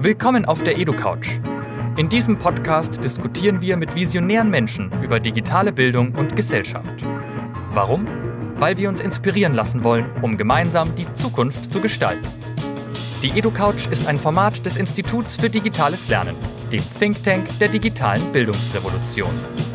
Willkommen auf der EduCouch. In diesem Podcast diskutieren wir mit visionären Menschen über digitale Bildung und Gesellschaft. Warum? Weil wir uns inspirieren lassen wollen, um gemeinsam die Zukunft zu gestalten. Die EduCouch ist ein Format des Instituts für digitales Lernen, dem Think Tank der digitalen Bildungsrevolution.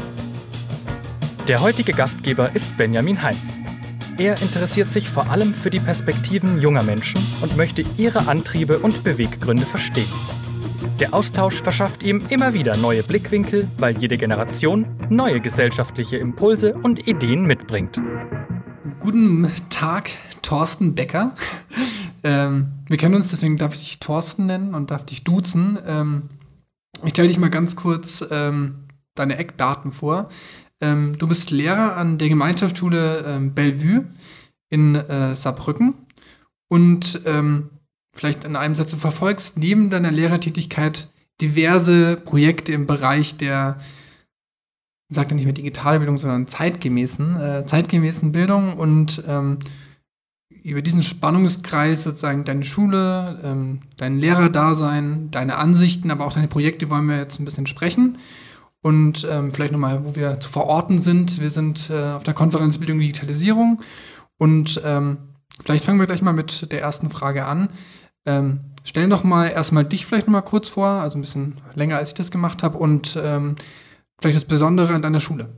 Der heutige Gastgeber ist Benjamin Heinz. Er interessiert sich vor allem für die Perspektiven junger Menschen und möchte ihre Antriebe und Beweggründe verstehen. Der Austausch verschafft ihm immer wieder neue Blickwinkel, weil jede Generation neue gesellschaftliche Impulse und Ideen mitbringt. Guten Tag, Thorsten Becker. Wir kennen uns, deswegen darf ich dich Thorsten nennen und darf dich duzen. Ich stelle dich mal ganz kurz deine Eckdaten vor. Du bist Lehrer an der Gemeinschaftsschule Bellevue in Saarbrücken und vielleicht in einem Satz, du verfolgst neben deiner Lehrertätigkeit diverse Projekte im Bereich der, ich sage ja nicht mehr digitale Bildung, sondern zeitgemäßen Bildung und über diesen Spannungskreis sozusagen deine Schule, dein Lehrerdasein, deine Ansichten, aber auch deine Projekte wollen wir jetzt ein bisschen sprechen. Und vielleicht nochmal, wo wir zu verorten sind. Wir sind auf der Konferenz Bildung und Digitalisierung. Und vielleicht fangen wir gleich mal mit der ersten Frage an. Stell doch mal erstmal dich vielleicht nochmal kurz vor, also ein bisschen länger, als ich das gemacht habe. Und vielleicht das Besondere an deiner Schule.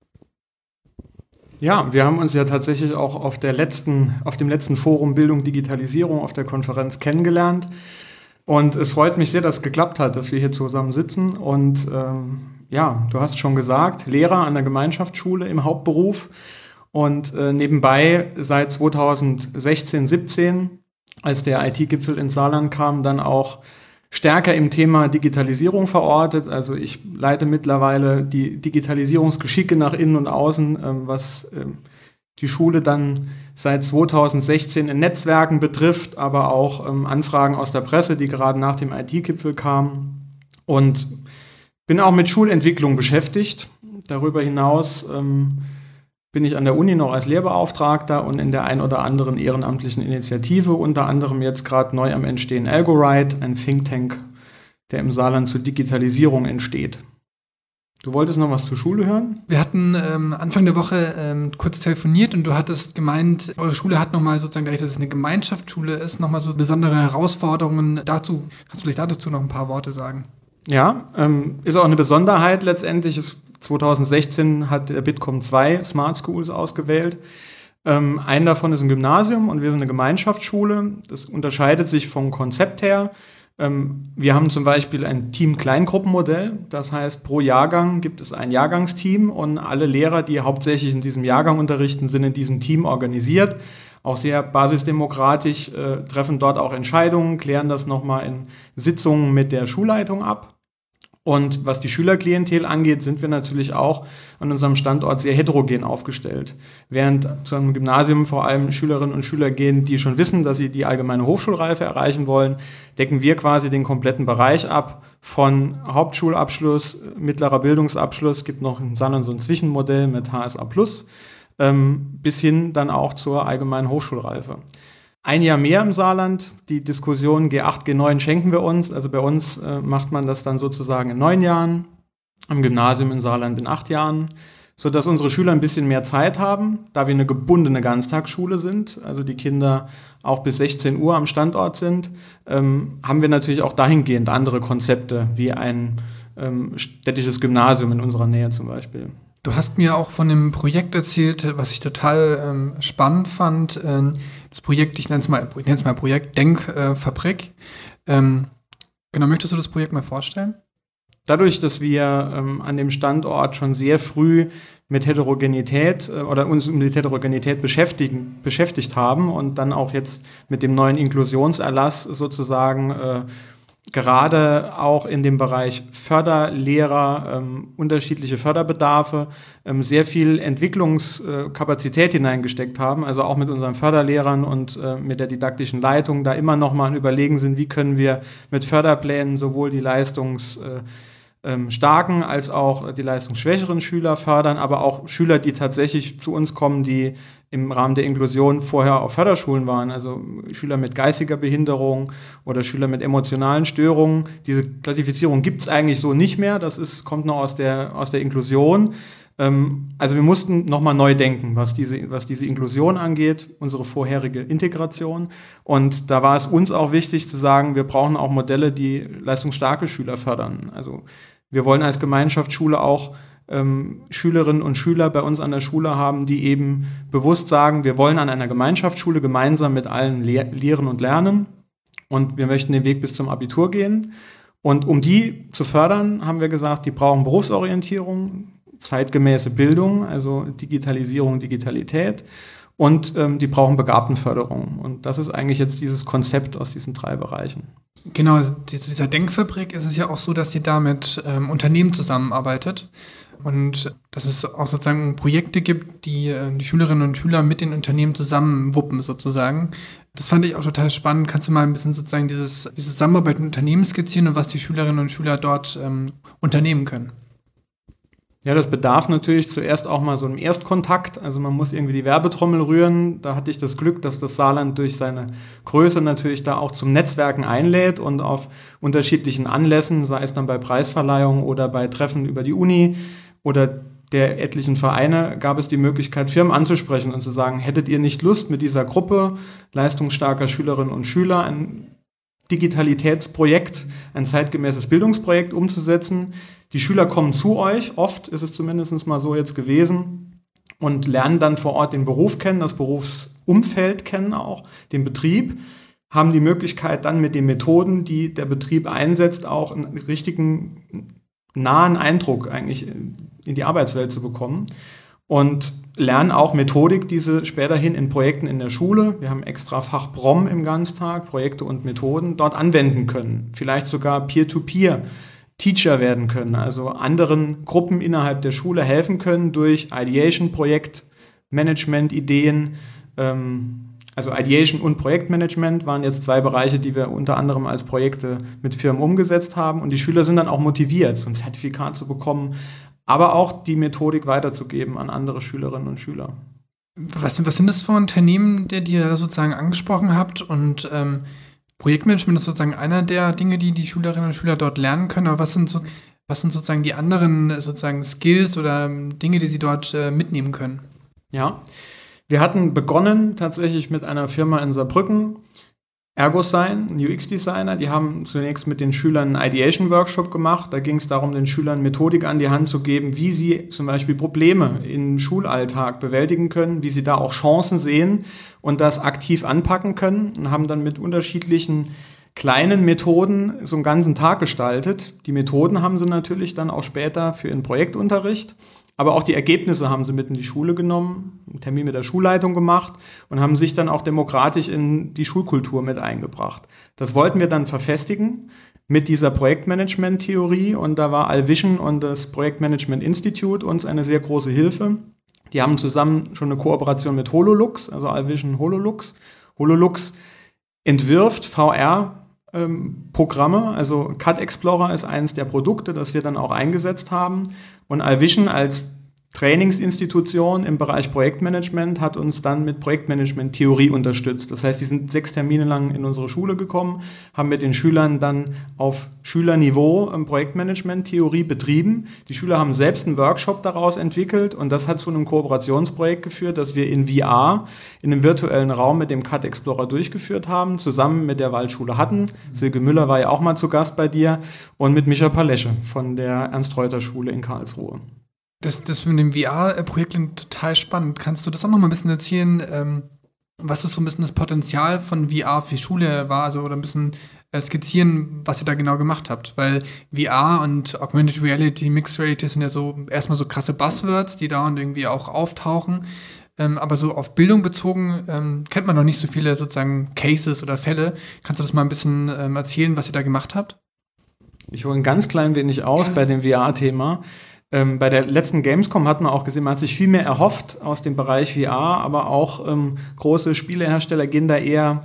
Ja, wir haben uns ja tatsächlich auch auf dem letzten Forum Bildung Digitalisierung auf der Konferenz kennengelernt. Und es freut mich sehr, dass es geklappt hat, dass wir hier zusammen sitzen. Und ja, du hast schon gesagt, Lehrer an der Gemeinschaftsschule im Hauptberuf und nebenbei seit 2016, 17, als der IT-Gipfel in Saarland kam, dann auch stärker im Thema Digitalisierung verortet. Also ich leite mittlerweile die Digitalisierungsgeschicke nach innen und außen, was die Schule dann seit 2016 in Netzwerken betrifft, aber auch Anfragen aus der Presse, die gerade nach dem IT-Gipfel kamen. Und bin auch mit Schulentwicklung beschäftigt. Darüber hinaus bin ich an der Uni noch als Lehrbeauftragter und in der ein oder anderen ehrenamtlichen Initiative, unter anderem jetzt gerade neu am Entstehen Algorite, ein Think Tank, der im Saarland zur Digitalisierung entsteht. Du wolltest noch was zur Schule hören? Wir hatten Anfang der Woche kurz telefoniert und du hattest gemeint, eure Schule hat nochmal sozusagen, dadurch, dass es eine Gemeinschaftsschule ist, nochmal so besondere Herausforderungen. Kannst du vielleicht dazu noch ein paar Worte sagen? Ja, ist auch eine Besonderheit letztendlich. 2016 hat der Bitkom 2 Smart Schools ausgewählt. Ein davon ist ein Gymnasium und wir sind eine Gemeinschaftsschule. Das unterscheidet sich vom Konzept her. Wir haben zum Beispiel ein Team-Kleingruppenmodell. Das heißt, pro Jahrgang gibt es ein Jahrgangsteam und alle Lehrer, die hauptsächlich in diesem Jahrgang unterrichten, sind in diesem Team organisiert. Auch sehr basisdemokratisch, treffen dort auch Entscheidungen, klären das nochmal in Sitzungen mit der Schulleitung ab. Und was die Schülerklientel angeht, sind wir natürlich auch an unserem Standort sehr heterogen aufgestellt. Während zu einem Gymnasium vor allem Schülerinnen und Schüler gehen, die schon wissen, dass sie die allgemeine Hochschulreife erreichen wollen, decken wir quasi den kompletten Bereich ab, von Hauptschulabschluss, mittlerer Bildungsabschluss, gibt noch in Saarland so ein Zwischenmodell mit HSA+, bis hin dann auch zur allgemeinen Hochschulreife. Ein Jahr mehr im Saarland, die Diskussion G8, G9 schenken wir uns. Also bei uns macht man das dann sozusagen in 9 Jahren, am Gymnasium in Saarland in 8 Jahren, sodass unsere Schüler ein bisschen mehr Zeit haben, da wir eine gebundene Ganztagsschule sind, also die Kinder auch bis 16 Uhr am Standort sind, haben wir natürlich auch dahingehend andere Konzepte, wie ein städtisches Gymnasium in unserer Nähe zum Beispiel. Du hast mir auch von einem Projekt erzählt, was ich total spannend fand. Das Projekt, ich nenne es mal Projekt Denkfabrik. Genau, möchtest du das Projekt mal vorstellen? Dadurch, dass wir an dem Standort schon sehr früh mit Heterogenität oder uns mit Heterogenität beschäftigt haben und dann auch jetzt mit dem neuen Inklusionserlass sozusagen gerade auch in dem Bereich Förderlehrer, unterschiedliche Förderbedarfe, sehr viel Entwicklungskapazität hineingesteckt haben, also auch mit unseren Förderlehrern und mit der didaktischen Leitung da immer noch mal Überlegen sind, wie können wir mit Förderplänen sowohl die starken als auch die leistungsschwächeren Schüler fördern, aber auch Schüler, die tatsächlich zu uns kommen, die im Rahmen der Inklusion vorher auf Förderschulen waren, also Schüler mit geistiger Behinderung oder Schüler mit emotionalen Störungen. Diese Klassifizierung gibt es eigentlich so nicht mehr, kommt noch aus der Inklusion. Also wir mussten nochmal neu denken, was diese Inklusion angeht, unsere vorherige Integration. Und da war es uns auch wichtig zu sagen, wir brauchen auch Modelle, die leistungsstarke Schüler fördern. Also wir wollen als Gemeinschaftsschule auch Schülerinnen und Schüler bei uns an der Schule haben, die eben bewusst sagen, wir wollen an einer Gemeinschaftsschule gemeinsam mit allen lehren und lernen und wir möchten den Weg bis zum Abitur gehen. Und um die zu fördern, haben wir gesagt, die brauchen Berufsorientierung, zeitgemäße Bildung, also Digitalisierung, Digitalität und die brauchen Begabtenförderung. Und das ist eigentlich jetzt dieses Konzept aus diesen 3 Bereichen. Genau, also zu dieser Denkfabrik ist es ja auch so, dass sie da mit Unternehmen zusammenarbeitet und dass es auch sozusagen Projekte gibt, die die Schülerinnen und Schüler mit den Unternehmen zusammen wuppen sozusagen. Das fand ich auch total spannend. Kannst du mal ein bisschen sozusagen diese Zusammenarbeit mit Unternehmen skizzieren und was die Schülerinnen und Schüler dort unternehmen können? Ja, das bedarf natürlich zuerst auch mal so einem Erstkontakt. Also man muss irgendwie die Werbetrommel rühren. Da hatte ich das Glück, dass das Saarland durch seine Größe natürlich da auch zum Netzwerken einlädt und auf unterschiedlichen Anlässen, sei es dann bei Preisverleihungen oder bei Treffen über die Uni oder der etlichen Vereine, gab es die Möglichkeit, Firmen anzusprechen und zu sagen, hättet ihr nicht Lust, mit dieser Gruppe leistungsstarker Schülerinnen und Schüler ein Digitalitätsprojekt, ein zeitgemäßes Bildungsprojekt umzusetzen? Die Schüler kommen zu euch, oft ist es zumindest mal so jetzt gewesen, und lernen dann vor Ort den Beruf kennen, das Berufsumfeld kennen auch, den Betrieb, haben die Möglichkeit dann mit den Methoden, die der Betrieb einsetzt, auch einen richtigen nahen Eindruck eigentlich in die Arbeitswelt zu bekommen und lernen auch Methodik, die sie späterhin in Projekten in der Schule, wir haben extra Fach Prom im Ganztag, Projekte und Methoden, dort anwenden können, vielleicht sogar Peer-to-Peer Teacher werden können, also anderen Gruppen innerhalb der Schule helfen können durch Ideation, Projektmanagement, Ideen. Also Ideation und Projektmanagement waren jetzt 2 Bereiche, die wir unter anderem als Projekte mit Firmen umgesetzt haben. Und die Schüler sind dann auch motiviert, so ein Zertifikat zu bekommen, aber auch die Methodik weiterzugeben an andere Schülerinnen und Schüler. Was sind das für Unternehmen, die ihr da sozusagen angesprochen habt? Und Projektmanagement ist sozusagen einer der Dinge, die die Schülerinnen und Schüler dort lernen können. Aber was sind sozusagen die anderen sozusagen Skills oder Dinge, die sie dort mitnehmen können? Ja, wir hatten begonnen tatsächlich mit einer Firma in Saarbrücken, Ergosign, ein UX-Designer. Die haben zunächst mit den Schülern einen Ideation-Workshop gemacht. Da ging es darum, den Schülern Methodik an die Hand zu geben, wie sie zum Beispiel Probleme im Schulalltag bewältigen können, wie sie da auch Chancen sehen und das aktiv anpacken können, und haben dann mit unterschiedlichen kleinen Methoden so einen ganzen Tag gestaltet. Die Methoden haben sie natürlich dann auch später für ihren Projektunterricht, aber auch die Ergebnisse haben sie mit in die Schule genommen, einen Termin mit der Schulleitung gemacht und haben sich dann auch demokratisch in die Schulkultur mit eingebracht. Das wollten wir dann verfestigen mit dieser Projektmanagement-Theorie, und da war Alvision und das Projektmanagement Institute uns eine sehr große Hilfe. Die haben zusammen schon eine Kooperation mit HoloLux, also Alvision HoloLux. HoloLux entwirft VR-Programme, also Cut Explorer ist eines der Produkte, das wir dann auch eingesetzt haben. Und Alvision als Trainingsinstitution im Bereich Projektmanagement hat uns dann mit Projektmanagement-Theorie unterstützt. Das heißt, die sind 6 Termine lang in unsere Schule gekommen, haben mit den Schülern dann auf Schülerniveau Projektmanagement-Theorie betrieben. Die Schüler haben selbst einen Workshop daraus entwickelt, und das hat zu einem Kooperationsprojekt geführt, das wir in VR, in einem virtuellen Raum mit dem Cut Explorer durchgeführt haben, zusammen mit der Waldschule Hatten. Silke Müller war ja auch mal zu Gast bei dir, und mit Micha Palesche von der Ernst-Reuter-Schule in Karlsruhe. Das mit dem VR-Projekt klingt total spannend. Kannst du das auch noch mal ein bisschen erzählen, was ist so ein bisschen das Potenzial von VR für Schule war, also oder ein bisschen skizzieren, was ihr da genau gemacht habt? Weil VR und Augmented Reality, Mixed Reality sind ja so erstmal so krasse Buzzwords, die da und irgendwie auch auftauchen. Aber so auf Bildung bezogen kennt man noch nicht so viele sozusagen Cases oder Fälle. Kannst du das mal ein bisschen erzählen, was ihr da gemacht habt? Ich hole ein ganz klein wenig aus bei dem VR-Thema. Bei der letzten Gamescom hat man auch gesehen, man hat sich viel mehr erhofft aus dem Bereich VR, aber auch große Spielehersteller gehen da eher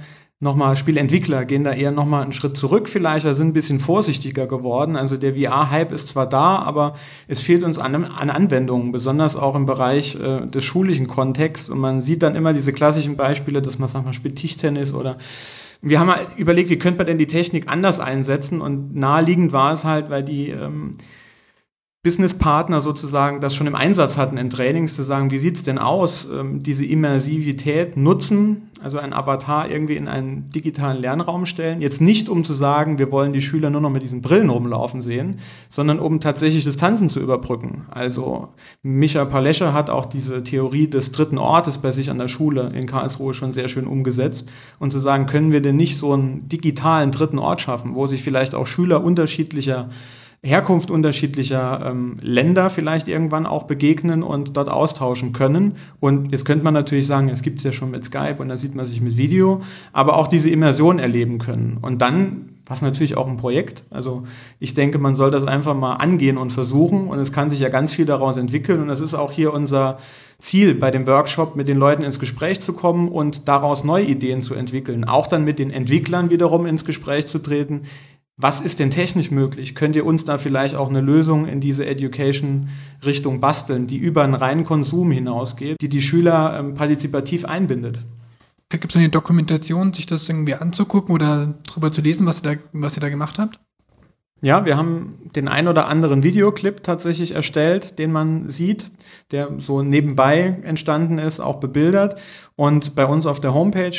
Spieleentwickler gehen da eher nochmal einen Schritt zurück vielleicht, sind ein bisschen vorsichtiger geworden. Also der VR-Hype ist zwar da, aber es fehlt uns an Anwendungen, besonders auch im Bereich des schulischen Kontexts. Und man sieht dann immer diese klassischen Beispiele, dass man sagt, man spielt Tischtennis oder wir haben halt überlegt, wie könnte man denn die Technik anders einsetzen, und naheliegend war es halt, weil die Businesspartner sozusagen das schon im Einsatz hatten in Trainings, zu sagen, wie sieht's denn aus, diese Immersivität nutzen, also ein Avatar irgendwie in einen digitalen Lernraum stellen, jetzt nicht um zu sagen, wir wollen die Schüler nur noch mit diesen Brillen rumlaufen sehen, sondern um tatsächlich Distanzen zu überbrücken. Also Micha Palescher hat auch diese Theorie des dritten Ortes bei sich an der Schule in Karlsruhe schon sehr schön umgesetzt, und zu sagen, können wir denn nicht so einen digitalen dritten Ort schaffen, wo sich vielleicht auch Schüler unterschiedlicher Herkunft unterschiedlicher Länder vielleicht irgendwann auch begegnen und dort austauschen können. Und jetzt könnte man natürlich sagen, es gibt es ja schon mit Skype und da sieht man sich mit Video, aber auch diese Immersion erleben können. Und dann, was natürlich auch ein Projekt, also ich denke, man soll das einfach mal angehen und versuchen, und es kann sich ja ganz viel daraus entwickeln, und das ist auch hier unser Ziel bei dem Workshop, mit den Leuten ins Gespräch zu kommen und daraus neue Ideen zu entwickeln, auch dann mit den Entwicklern wiederum ins Gespräch zu treten. Was ist denn technisch möglich? Könnt ihr uns da vielleicht auch eine Lösung in diese Education-Richtung basteln, die über einen reinen Konsum hinausgeht, die Schüler partizipativ einbindet? Gibt es eine Dokumentation, sich das irgendwie anzugucken oder drüber zu lesen, was ihr da gemacht habt? Ja, wir haben den ein oder anderen Videoclip tatsächlich erstellt, den man sieht, der so nebenbei entstanden ist, auch bebildert. Und bei uns auf der Homepage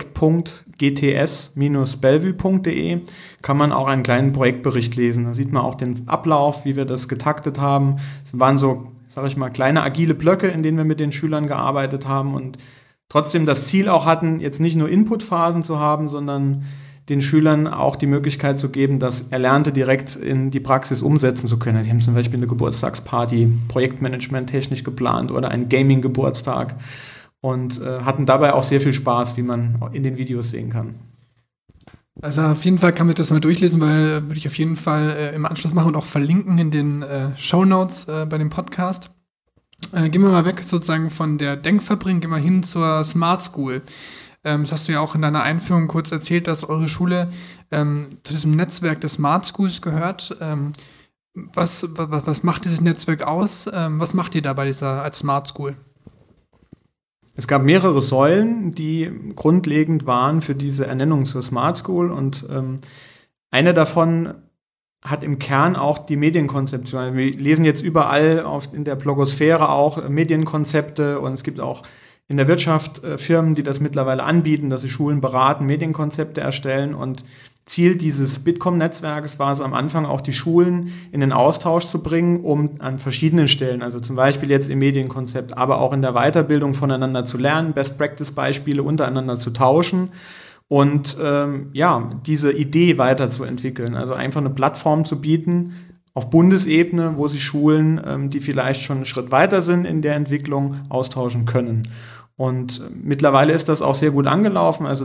projekt.gts-bellevue.de kann man auch einen kleinen Projektbericht lesen. Da sieht man auch den Ablauf, wie wir das getaktet haben. Es waren so, sage ich mal, kleine agile Blöcke, in denen wir mit den Schülern gearbeitet haben und trotzdem das Ziel auch hatten, jetzt nicht nur Inputphasen zu haben, sondern den Schülern auch die Möglichkeit zu geben, das Erlernte direkt in die Praxis umsetzen zu können. Sie haben zum Beispiel eine Geburtstagsparty, Projektmanagement technisch geplant oder einen Gaming-Geburtstag und hatten dabei auch sehr viel Spaß, wie man in den Videos sehen kann. Also auf jeden Fall kann man das mal durchlesen, weil würde ich auf jeden Fall im Anschluss machen und auch verlinken in den Shownotes bei dem Podcast. Gehen wir mal weg sozusagen von der Denkfabrik, gehen wir hin zur Smart School. Das hast du ja auch in deiner Einführung kurz erzählt, dass eure Schule zu diesem Netzwerk des Smart Schools gehört. Was macht dieses Netzwerk aus? Was macht ihr da bei dieser als Smart School? Es gab mehrere Säulen, die grundlegend waren für diese Ernennung zur Smart School, und eine davon hat im Kern auch die Medienkonzeption. Wir lesen jetzt überall in der Blogosphäre auch Medienkonzepte, und es gibt auch in der Wirtschaft Firmen, die das mittlerweile anbieten, dass sie Schulen beraten, Medienkonzepte erstellen, und Ziel dieses Bitkom-Netzwerkes war es am Anfang auch, die Schulen in den Austausch zu bringen, um an verschiedenen Stellen, also zum Beispiel jetzt im Medienkonzept, aber auch in der Weiterbildung voneinander zu lernen, Best-Practice-Beispiele untereinander zu tauschen und diese Idee weiterzuentwickeln, also einfach eine Plattform zu bieten auf Bundesebene, wo sich Schulen, die vielleicht schon einen Schritt weiter sind in der Entwicklung, austauschen können. Und mittlerweile ist das auch sehr gut angelaufen. Also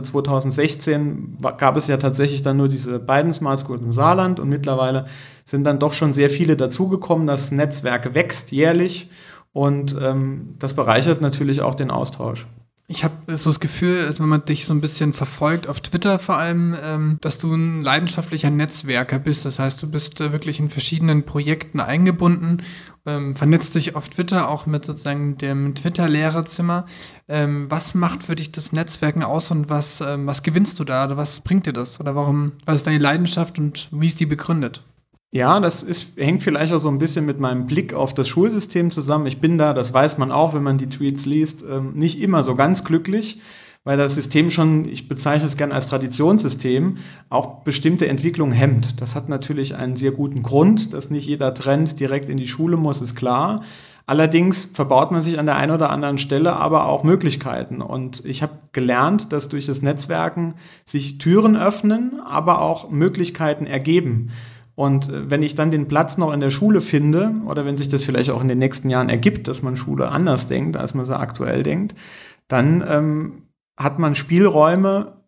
2016 gab es ja tatsächlich dann nur diese beiden Smart Schools im Saarland, und mittlerweile sind dann doch schon sehr viele dazugekommen. Das Netzwerk wächst jährlich, und das bereichert natürlich auch den Austausch. Ich habe so das Gefühl, also wenn man dich so ein bisschen verfolgt, auf Twitter vor allem, dass du ein leidenschaftlicher Netzwerker bist. Das heißt, du bist wirklich in verschiedenen Projekten eingebunden, vernetzt dich auf Twitter auch mit sozusagen dem Twitter-Lehrerzimmer. Was macht für dich das Netzwerken aus, und was gewinnst du da? Oder was bringt dir das? Oder was ist deine Leidenschaft und wie ist die begründet? Ja, hängt vielleicht auch so ein bisschen mit meinem Blick auf das Schulsystem zusammen. Ich bin da, das weiß man auch, wenn man die Tweets liest, nicht immer so ganz glücklich, weil das System schon, ich bezeichne es gerne als Traditionssystem, auch bestimmte Entwicklungen hemmt. Das hat natürlich einen sehr guten Grund, dass nicht jeder Trend direkt in die Schule muss, ist klar. Allerdings verbaut man sich an der einen oder anderen Stelle aber auch Möglichkeiten. Und ich habe gelernt, dass durch das Netzwerken sich Türen öffnen, aber auch Möglichkeiten ergeben. Und wenn ich dann den Platz noch in der Schule finde, oder wenn sich das vielleicht auch in den nächsten Jahren ergibt, dass man Schule anders denkt, als man sie aktuell denkt, dann hat man Spielräume,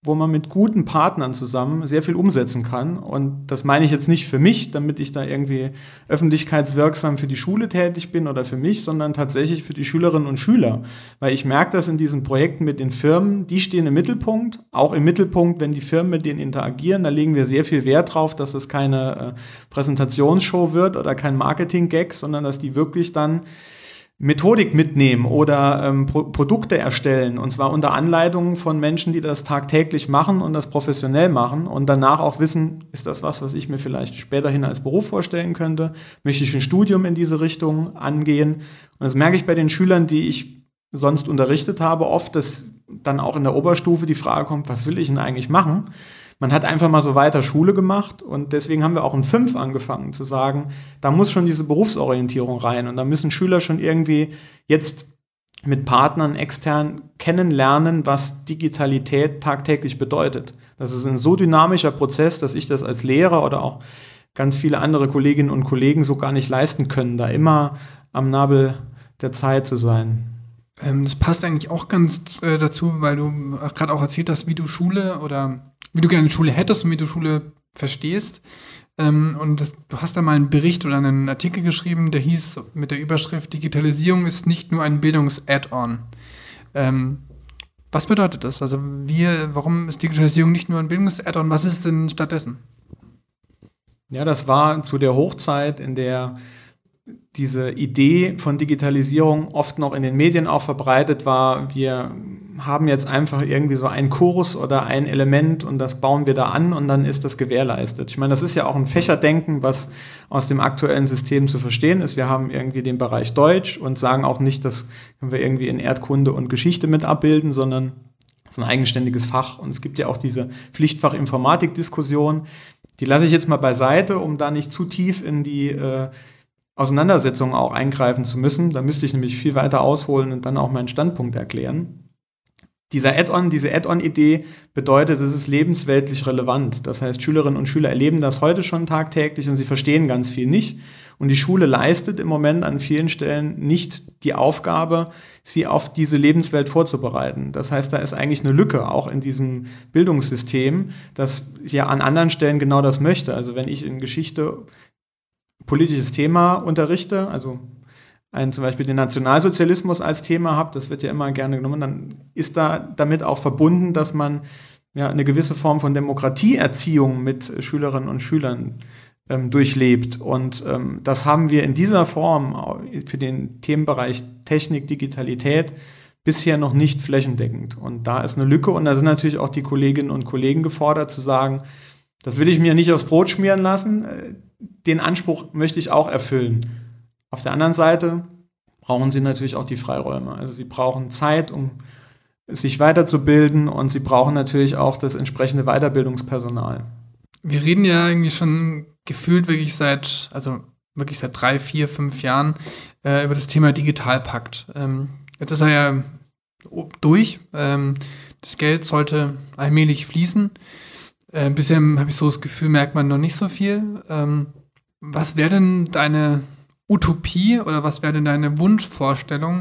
wo man mit guten Partnern zusammen sehr viel umsetzen kann. Und das meine ich jetzt nicht für mich, damit ich da irgendwie öffentlichkeitswirksam für die Schule tätig bin oder für mich, sondern tatsächlich für die Schülerinnen und Schüler. Weil ich merke das in diesen Projekten mit den Firmen, die stehen im Mittelpunkt, auch im Mittelpunkt, wenn die Firmen mit denen interagieren. Da legen wir sehr viel Wert drauf, dass es keine Präsentationsshow wird oder kein Marketing-Gag, sondern dass die wirklich dann Methodik mitnehmen oder Produkte erstellen, und zwar unter Anleitung von Menschen, die das tagtäglich machen und das professionell machen und danach auch wissen, ist das was ich mir vielleicht späterhin als Beruf vorstellen könnte, möchte ich ein Studium in diese Richtung angehen. Und das merke ich bei den Schülern, die ich sonst unterrichtet habe, oft, dass dann auch in der Oberstufe die Frage kommt, was will ich denn eigentlich machen? Man hat einfach mal so weiter Schule gemacht und deswegen haben wir auch in 5 angefangen zu sagen, da muss schon diese Berufsorientierung rein und da müssen Schüler schon irgendwie jetzt mit Partnern extern kennenlernen, was Digitalität tagtäglich bedeutet. Das ist ein so dynamischer Prozess, dass ich das als Lehrer oder auch ganz viele andere Kolleginnen und Kollegen so gar nicht leisten können, da immer am Nabel der Zeit zu sein. Das passt eigentlich auch ganz dazu, weil du gerade auch erzählt hast, wie du Schule oder wie du gerne Schule hättest und wie du Schule verstehst. Du hast da mal einen Bericht oder einen Artikel geschrieben, der hieß mit der Überschrift Digitalisierung ist nicht nur ein Bildungs-Add-on. Was bedeutet das? Also warum ist Digitalisierung nicht nur ein Bildungs-Add-on? Was ist denn stattdessen? Ja, das war zu der Hochzeit, in der diese Idee von Digitalisierung oft noch in den Medien auch verbreitet war. Wir haben jetzt einfach irgendwie so einen Kurs oder ein Element und das bauen wir da an und dann ist das gewährleistet. Ich meine, das ist ja auch ein Fächerdenken, was aus dem aktuellen System zu verstehen ist. Wir haben irgendwie den Bereich Deutsch und sagen auch nicht, das können wir irgendwie in Erdkunde und Geschichte mit abbilden, sondern es ist ein eigenständiges Fach. Und es gibt ja auch diese Pflichtfach Informatik-Diskussion. Die lasse ich jetzt mal beiseite, um da nicht zu tief in die Auseinandersetzungen auch eingreifen zu müssen. Da müsste ich nämlich viel weiter ausholen und dann auch meinen Standpunkt erklären. Diese Add-on-Idee bedeutet, es ist lebensweltlich relevant. Das heißt, Schülerinnen und Schüler erleben das heute schon tagtäglich und sie verstehen ganz viel nicht. Und die Schule leistet im Moment an vielen Stellen nicht die Aufgabe, sie auf diese Lebenswelt vorzubereiten. Das heißt, da ist eigentlich eine Lücke, auch in diesem Bildungssystem, das ja an anderen Stellen genau das möchte. Also wenn ich in Geschichte politisches Thema unterrichte, also zum Beispiel den Nationalsozialismus als Thema habe, das wird ja immer gerne genommen, dann ist da damit auch verbunden, dass man ja eine gewisse Form von Demokratieerziehung mit Schülerinnen und Schülern durchlebt. Und das haben wir in dieser Form für den Themenbereich Technik, Digitalität bisher noch nicht flächendeckend. Und da ist eine Lücke und da sind natürlich auch die Kolleginnen und Kollegen gefordert zu sagen, das will ich mir nicht aufs Brot schmieren lassen, den Anspruch möchte ich auch erfüllen. Auf der anderen Seite brauchen sie natürlich auch die Freiräume. Also sie brauchen Zeit, um sich weiterzubilden und sie brauchen natürlich auch das entsprechende Weiterbildungspersonal. Wir reden ja irgendwie schon gefühlt wirklich seit 3, 4, 5 Jahren über das Thema Digitalpakt. Jetzt ist er ja durch. Das Geld sollte allmählich fließen. Bisher habe ich so das Gefühl, merkt man noch nicht so viel. Was wäre denn deine Utopie oder was wäre denn deine Wunschvorstellung,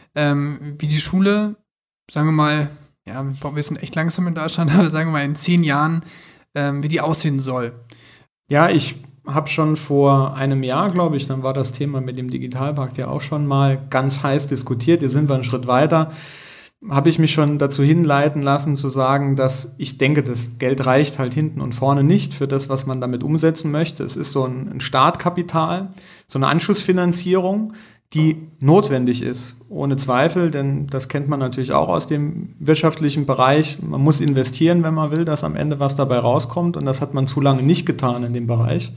wie die Schule, sagen wir mal, ja, wir sind echt langsam in Deutschland, aber sagen wir mal in 10 Jahren, wie die aussehen soll? Ja, ich habe schon vor einem Jahr, glaube ich, dann war das Thema mit dem Digitalpakt ja auch schon mal ganz heiß diskutiert. Jetzt sind wir einen Schritt weiter. Habe ich mich schon dazu hinleiten lassen, zu sagen, dass ich denke, das Geld reicht halt hinten und vorne nicht für das, was man damit umsetzen möchte. Es ist so ein Startkapital, so eine Anschlussfinanzierung, die notwendig ist, ohne Zweifel, denn das kennt man natürlich auch aus dem wirtschaftlichen Bereich. Man muss investieren, wenn man will, dass am Ende was dabei rauskommt und das hat man zu lange nicht getan in dem Bereich.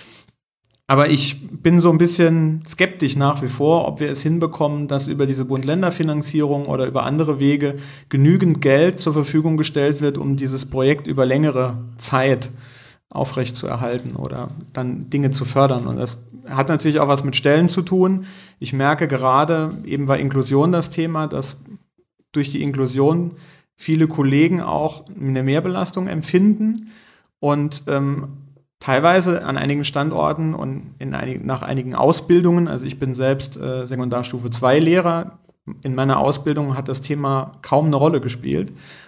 Aber ich bin so ein bisschen skeptisch nach wie vor, ob wir es hinbekommen, dass über diese Bund-Länder-Finanzierung oder über andere Wege genügend Geld zur Verfügung gestellt wird, um dieses Projekt über längere Zeit aufrechtzuerhalten oder dann Dinge zu fördern. Und das hat natürlich auch was mit Stellen zu tun. Ich merke gerade, eben war Inklusion das Thema, dass durch die Inklusion viele Kollegen auch eine Mehrbelastung empfinden und teilweise an einigen Standorten und nach einigen Ausbildungen, also ich bin selbst Sekundarstufe 2 Lehrer, in meiner Ausbildung hat das Thema kaum eine Rolle gespielt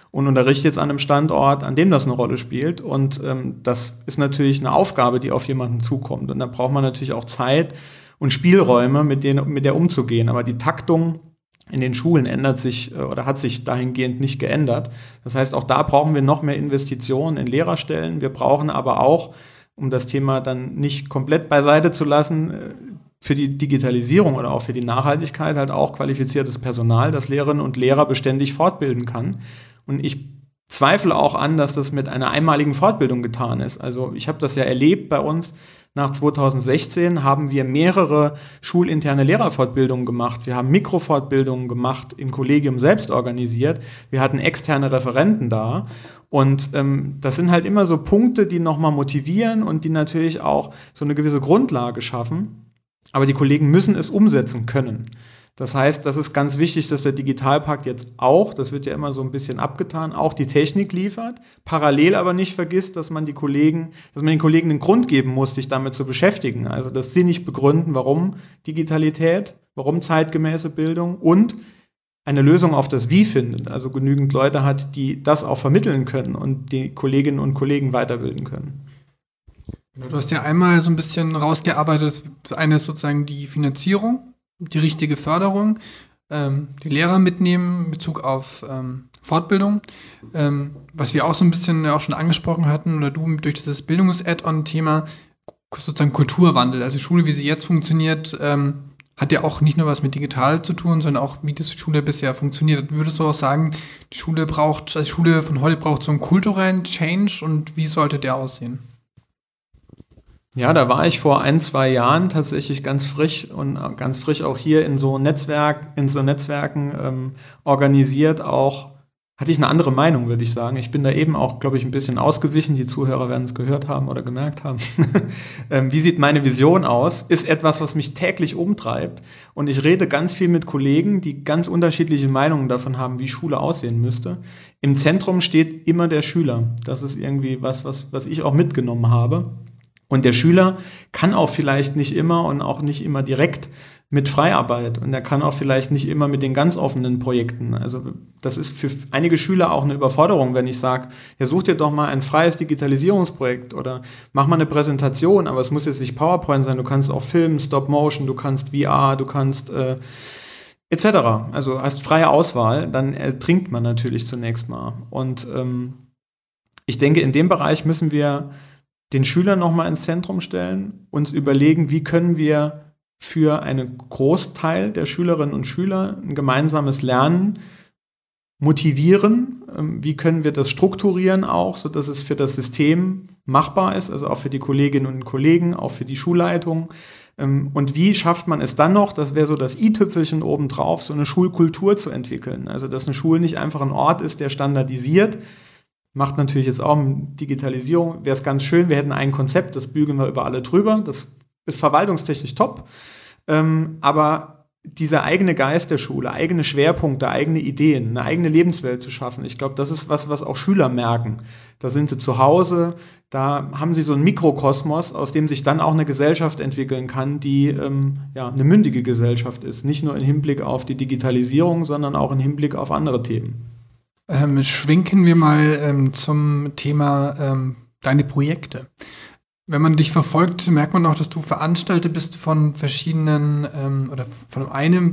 und unterrichte jetzt an einem Standort, an dem das eine Rolle spielt. Und das ist natürlich eine Aufgabe, die auf jemanden zukommt. Und da braucht man natürlich auch Zeit und Spielräume, mit der umzugehen. Aber die Taktung in den Schulen ändert sich oder hat sich dahingehend nicht geändert. Das heißt, auch da brauchen wir noch mehr Investitionen in Lehrerstellen. Wir brauchen aber auch, um das Thema dann nicht komplett beiseite zu lassen, für die Digitalisierung oder auch für die Nachhaltigkeit halt auch qualifiziertes Personal, das Lehrerinnen und Lehrer beständig fortbilden kann. Und ich zweifle auch an, dass das mit einer einmaligen Fortbildung getan ist. Also ich habe das ja erlebt bei uns. Nach 2016 haben wir mehrere schulinterne Lehrerfortbildungen gemacht. Wir haben Mikrofortbildungen gemacht, im Kollegium selbst organisiert. Wir hatten externe Referenten da. Und das sind halt immer so Punkte, die nochmal motivieren und die natürlich auch so eine gewisse Grundlage schaffen. Aber die Kollegen müssen es umsetzen können. Das heißt, das ist ganz wichtig, dass der Digitalpakt jetzt auch, das wird ja immer so ein bisschen abgetan, auch die Technik liefert, parallel aber nicht vergisst, dass man den Kollegen einen Grund geben muss, sich damit zu beschäftigen. Also dass sie nicht begründen, warum Digitalität, warum zeitgemäße Bildung und eine Lösung auf das Wie findet, also genügend Leute hat, die das auch vermitteln können und die Kolleginnen und Kollegen weiterbilden können. Du hast ja einmal so ein bisschen rausgearbeitet, das eine ist sozusagen die Finanzierung, die richtige Förderung, die Lehrer mitnehmen in Bezug auf Fortbildung, was wir auch so ein bisschen auch schon angesprochen hatten, oder du durch dieses Bildungs-Add-on-Thema, sozusagen Kulturwandel. Also die Schule, wie sie jetzt funktioniert, hat ja auch nicht nur was mit digital zu tun, sondern auch, wie das Schule bisher funktioniert. Würdest du auch sagen, die Schule von heute braucht so einen kulturellen Change und wie sollte der aussehen? Ja, da war ich vor 1-2 Jahren tatsächlich ganz frisch auch hier in so Netzwerken organisiert auch, hatte ich eine andere Meinung, würde ich sagen. Ich bin da eben auch, glaube ich, ein bisschen ausgewichen. Die Zuhörer werden es gehört haben oder gemerkt haben. Wie sieht meine Vision aus? Ist etwas, was mich täglich umtreibt. Und ich rede ganz viel mit Kollegen, die ganz unterschiedliche Meinungen davon haben, wie Schule aussehen müsste. Im Zentrum steht immer der Schüler. Das ist irgendwie was ich auch mitgenommen habe. Und der Schüler kann auch vielleicht nicht immer und auch nicht immer direkt mit Freiarbeit und er kann auch vielleicht nicht immer mit den ganz offenen Projekten. Also das ist für einige Schüler auch eine Überforderung, wenn ich sage, ja, such dir doch mal ein freies Digitalisierungsprojekt oder mach mal eine Präsentation, aber es muss jetzt nicht PowerPoint sein, du kannst auch filmen, Stop-Motion, du kannst VR, du kannst etc. Also hast freie Auswahl, dann ertrinkt man natürlich zunächst mal. Und ich denke, in dem Bereich müssen wir den Schüler nochmal ins Zentrum stellen, uns überlegen, wie können wir für einen Großteil der Schülerinnen und Schüler ein gemeinsames Lernen motivieren, wie können wir das strukturieren auch, sodass es für das System machbar ist, also auch für die Kolleginnen und Kollegen, auch für die Schulleitung. Und wie schafft man es dann noch, das wäre so das i-Tüpfelchen obendrauf, so eine Schulkultur zu entwickeln, also dass eine Schule nicht einfach ein Ort ist, der standardisiert. Macht natürlich jetzt auch mit Digitalisierung, wäre es ganz schön, wir hätten ein Konzept, das bügeln wir über alle drüber, das ist verwaltungstechnisch top, aber dieser eigene Geist der Schule, eigene Schwerpunkte, eigene Ideen, eine eigene Lebenswelt zu schaffen, ich glaube, das ist was auch Schüler merken. Da sind sie zu Hause, da haben sie so einen Mikrokosmos, aus dem sich dann auch eine Gesellschaft entwickeln kann, die eine mündige Gesellschaft ist, nicht nur im Hinblick auf die Digitalisierung, sondern auch im Hinblick auf andere Themen. Schwenken wir mal zum Thema deine Projekte. Wenn man dich verfolgt, merkt man auch, dass du Veranstalter bist von verschiedenen oder von einem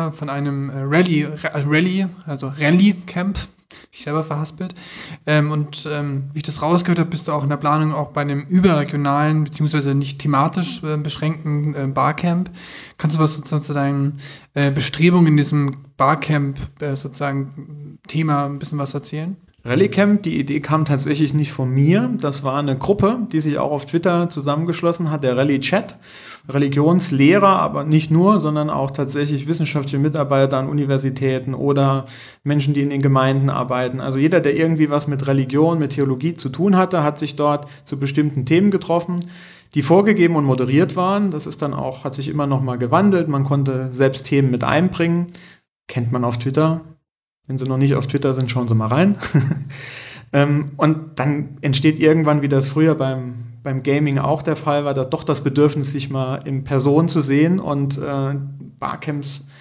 Rallye-Camp, ich selber verhaspelt. Wie ich das rausgehört habe, bist du auch in der Planung auch bei einem überregionalen, beziehungsweise nicht thematisch beschränkten Barcamp. Kannst du was sozusagen zu deinen Bestrebungen in diesem Barcamp sozusagen Thema ein bisschen was erzählen? Rallycamp, die Idee kam tatsächlich nicht von mir. Das war eine Gruppe, die sich auch auf Twitter zusammengeschlossen hat, der Rally-Chat. Religionslehrer, aber nicht nur, sondern auch tatsächlich wissenschaftliche Mitarbeiter an Universitäten oder Menschen, die in den Gemeinden arbeiten. Also jeder, der irgendwie was mit Religion, mit Theologie zu tun hatte, hat sich dort zu bestimmten Themen getroffen, die vorgegeben und moderiert waren. Das ist dann auch, hat sich immer noch mal gewandelt. Man konnte selbst Themen mit einbringen. Kennt man auf Twitter. Wenn Sie noch nicht auf Twitter sind, schauen Sie mal rein. Und dann entsteht irgendwann, wie das früher beim Gaming auch der Fall war, doch das Bedürfnis, sich mal in Person zu sehen. Und Barcamps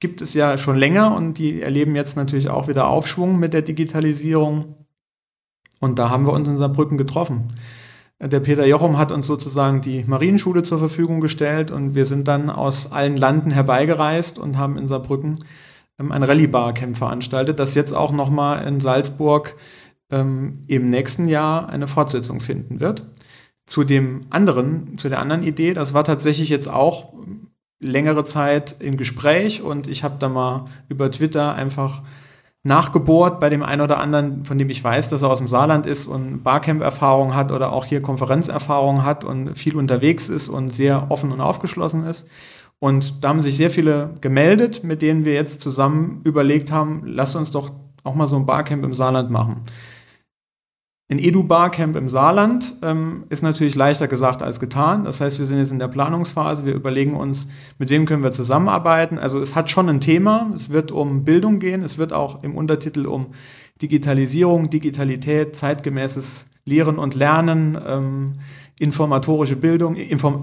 gibt es ja schon länger und die erleben jetzt natürlich auch wieder Aufschwung mit der Digitalisierung. Und da haben wir uns in Saarbrücken getroffen. Der Peter Jochum hat uns sozusagen die Marienschule zur Verfügung gestellt und wir sind dann aus allen Landen herbeigereist und haben in Saarbrücken ein Rallye-Barcamp veranstaltet, das jetzt auch nochmal in Salzburg im nächsten Jahr eine Fortsetzung finden wird. Zu der anderen Idee, das war tatsächlich jetzt auch längere Zeit im Gespräch und ich habe da mal über Twitter einfach nachgebohrt bei dem einen oder anderen, von dem ich weiß, dass er aus dem Saarland ist und Barcamp-Erfahrung hat oder auch hier Konferenzerfahrung hat und viel unterwegs ist und sehr offen und aufgeschlossen ist. Und da haben sich sehr viele gemeldet, mit denen wir jetzt zusammen überlegt haben, lasst uns doch auch mal so ein Barcamp im Saarland machen. Ein Edu-Barcamp im Saarland ist natürlich leichter gesagt als getan. Das heißt, wir sind jetzt in der Planungsphase. Wir überlegen uns, mit wem können wir zusammenarbeiten. Also es hat schon ein Thema. Es wird um Bildung gehen. Es wird auch im Untertitel um Digitalisierung, Digitalität, zeitgemäßes Lehren und Lernen, informatische Bildung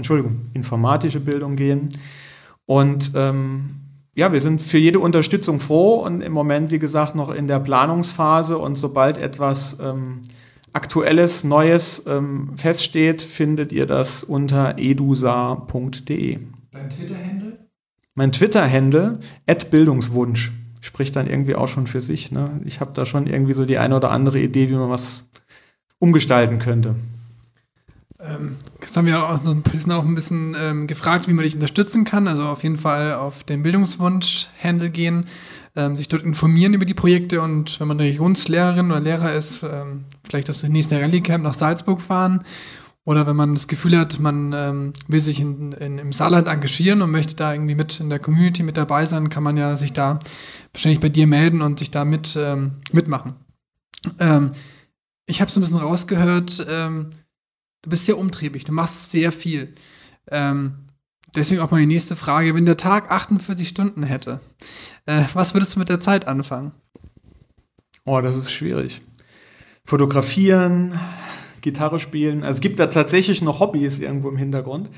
gehen. Und wir sind für jede Unterstützung froh und im Moment, wie gesagt, noch in der Planungsphase. Und sobald etwas Aktuelles, Neues feststeht, findet ihr das unter edusaar.de. Dein Twitter-Handle? Mein Twitter-Handle, @Bildungswunsch, spricht dann irgendwie auch schon für sich. Ne? Ich habe da schon irgendwie so die eine oder andere Idee, wie man was umgestalten könnte. Jetzt haben wir auch so ein bisschen gefragt, wie man dich unterstützen kann. Also auf jeden Fall auf den Bildungswunsch-Handle gehen, sich dort informieren über die Projekte und wenn man Religionslehrerin oder Lehrer ist, vielleicht das nächste Rallye-Camp nach Salzburg fahren. Oder wenn man das Gefühl hat, man will sich im Saarland engagieren und möchte da irgendwie mit in der Community mit dabei sein, kann man ja sich da wahrscheinlich bei dir melden und sich da mitmachen. Ich habe so ein bisschen rausgehört, du bist sehr umtriebig, du machst sehr viel. Deswegen auch mal die nächste Frage. Wenn der Tag 48 Stunden hätte, was würdest du mit der Zeit anfangen? Oh, das ist schwierig. Fotografieren, Gitarre spielen. Also es gibt da tatsächlich noch Hobbys irgendwo im Hintergrund.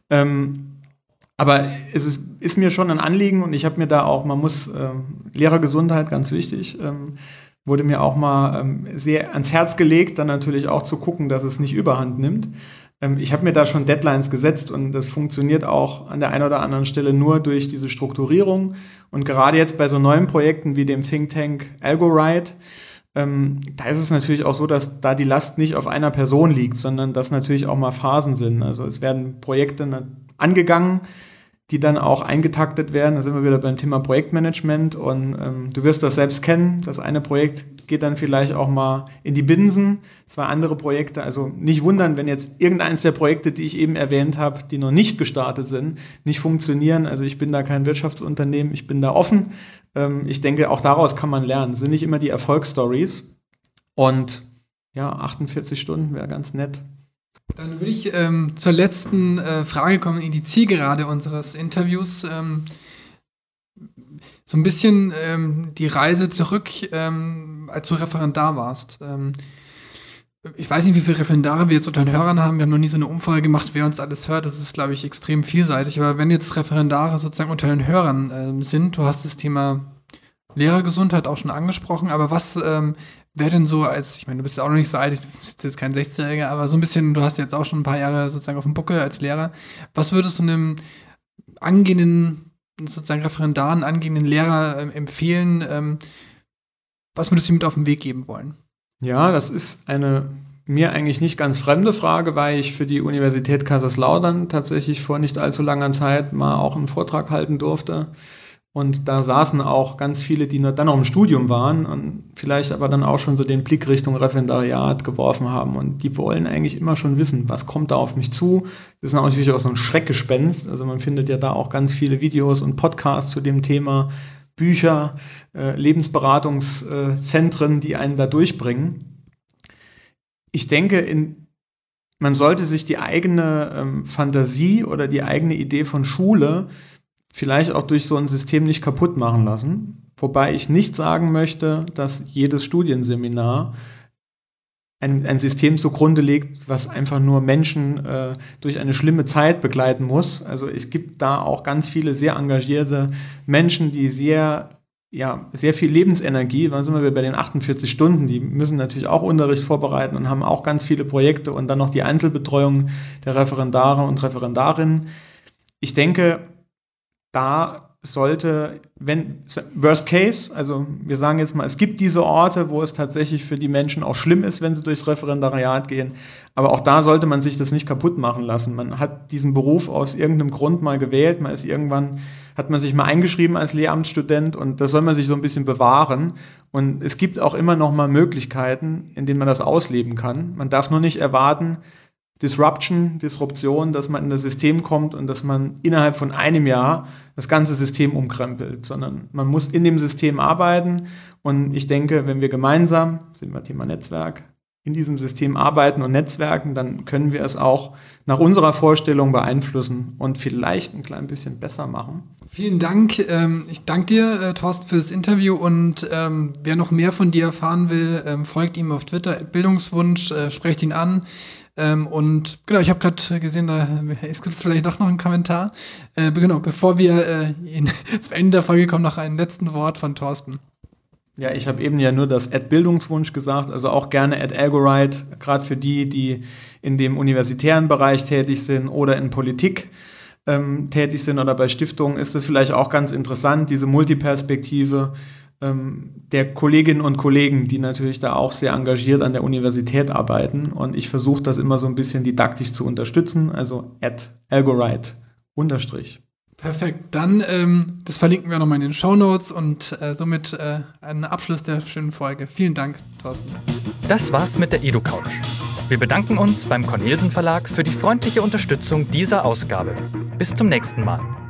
Aber es ist mir schon ein Anliegen und ich habe mir da auch, Lehrergesundheit, ganz wichtig, wurde mir auch mal sehr ans Herz gelegt, dann natürlich auch zu gucken, dass es nicht überhand nimmt. Ich habe mir da schon Deadlines gesetzt und das funktioniert auch an der einen oder anderen Stelle nur durch diese Strukturierung. Und gerade jetzt bei so neuen Projekten wie dem Think Tank Algoride, da ist es natürlich auch so, dass da die Last nicht auf einer Person liegt, sondern dass natürlich auch mal Phasen sind. Also es werden Projekte angegangen, die dann auch eingetaktet werden. Da sind wir wieder beim Thema Projektmanagement und du wirst das selbst kennen. Das eine Projekt geht dann vielleicht auch mal in die Binsen, 2 andere Projekte. Also nicht wundern, wenn jetzt irgendeins der Projekte, die ich eben erwähnt habe, die noch nicht gestartet sind, nicht funktionieren. Also ich bin da kein Wirtschaftsunternehmen, ich bin da offen. Ich denke, auch daraus kann man lernen. Das sind nicht immer die Erfolgsstories. Und ja, 48 Stunden wäre ganz nett. Dann würde ich zur letzten Frage kommen, in die Zielgerade unseres Interviews. So ein bisschen die Reise zurück, als du Referendar warst. Ich weiß nicht, wie viele Referendare wir jetzt unter den Hörern haben. Wir haben noch nie so eine Umfrage gemacht, wer uns alles hört. Das ist, glaube ich, extrem vielseitig. Aber wenn jetzt Referendare sozusagen unter den Hörern sind, du hast das Thema Lehrergesundheit auch schon angesprochen, aber was wäre denn so ich meine, du bist ja auch noch nicht so alt, du bist jetzt kein 16-Jähriger, aber so ein bisschen, du hast jetzt auch schon ein paar Jahre sozusagen auf dem Buckel als Lehrer. Was würdest du einem angehenden, sozusagen Referendaren, angehenden Lehrer empfehlen? Was würdest du ihm mit auf den Weg geben wollen? Ja, das ist eine mir eigentlich nicht ganz fremde Frage, weil ich für die Universität Kaiserslautern tatsächlich vor nicht allzu langer Zeit mal auch einen Vortrag halten durfte. Und da saßen auch ganz viele, die dann noch im Studium waren und vielleicht aber dann auch schon so den Blick Richtung Referendariat geworfen haben. Und die wollen eigentlich immer schon wissen, was kommt da auf mich zu. Das ist natürlich auch so ein Schreckgespenst. Also man findet ja da auch ganz viele Videos und Podcasts zu dem Thema, Bücher, Lebensberatungszentren, die einen da durchbringen. Ich denke, man sollte sich die eigene Fantasie oder die eigene Idee von Schule vielleicht auch durch so ein System nicht kaputt machen lassen. Wobei ich nicht sagen möchte, dass jedes Studienseminar ein System zugrunde legt, was einfach nur Menschen durch eine schlimme Zeit begleiten muss. Also es gibt da auch ganz viele sehr engagierte Menschen, die sehr viel Lebensenergie, wann sind wir bei den 48 Stunden, die müssen natürlich auch Unterricht vorbereiten und haben auch ganz viele Projekte und dann noch die Einzelbetreuung der Referendare und Referendarinnen. Ich denke, da sollte, wenn Worst Case, also wir sagen jetzt mal, es gibt diese Orte, wo es tatsächlich für die Menschen auch schlimm ist, wenn sie durchs Referendariat gehen, aber auch da sollte man sich das nicht kaputt machen lassen. Man hat diesen Beruf aus irgendeinem Grund mal gewählt, hat man sich mal eingeschrieben als Lehramtsstudent und das soll man sich so ein bisschen bewahren und es gibt auch immer noch mal Möglichkeiten, in denen man das ausleben kann. Man darf nur nicht erwarten, Disruption, dass man in das System kommt und dass man innerhalb von einem Jahr das ganze System umkrempelt, sondern man muss in dem System arbeiten und ich denke, wenn wir gemeinsam, sind wir Thema Netzwerk, in diesem System arbeiten und netzwerken, dann können wir es auch nach unserer Vorstellung beeinflussen und vielleicht ein klein bisschen besser machen. Vielen Dank. Ich danke dir, Thorsten, für das Interview und wer noch mehr von dir erfahren will, folgt ihm auf Twitter, Bildungswunsch, sprecht ihn an. Und genau, ich habe gerade gesehen, es gibt vielleicht doch noch einen Kommentar. Genau, bevor wir zum Ende der Folge kommen, noch ein letzten Wort von Thorsten. Ja, ich habe eben ja nur das @Bildungswunsch gesagt, also auch gerne @Algorite, gerade für die in dem universitären Bereich tätig sind oder in Politik tätig sind oder bei Stiftungen, ist es vielleicht auch ganz interessant, diese Multiperspektive der Kolleginnen und Kollegen, die natürlich da auch sehr engagiert an der Universität arbeiten und ich versuche das immer so ein bisschen didaktisch zu unterstützen, also @Algorite_. Perfekt, dann das verlinken wir nochmal in den Shownotes und somit ein Abschluss der schönen Folge. Vielen Dank, Thorsten. Das war's mit der EduCouch. Wir bedanken uns beim Cornelsen Verlag für die freundliche Unterstützung dieser Ausgabe. Bis zum nächsten Mal.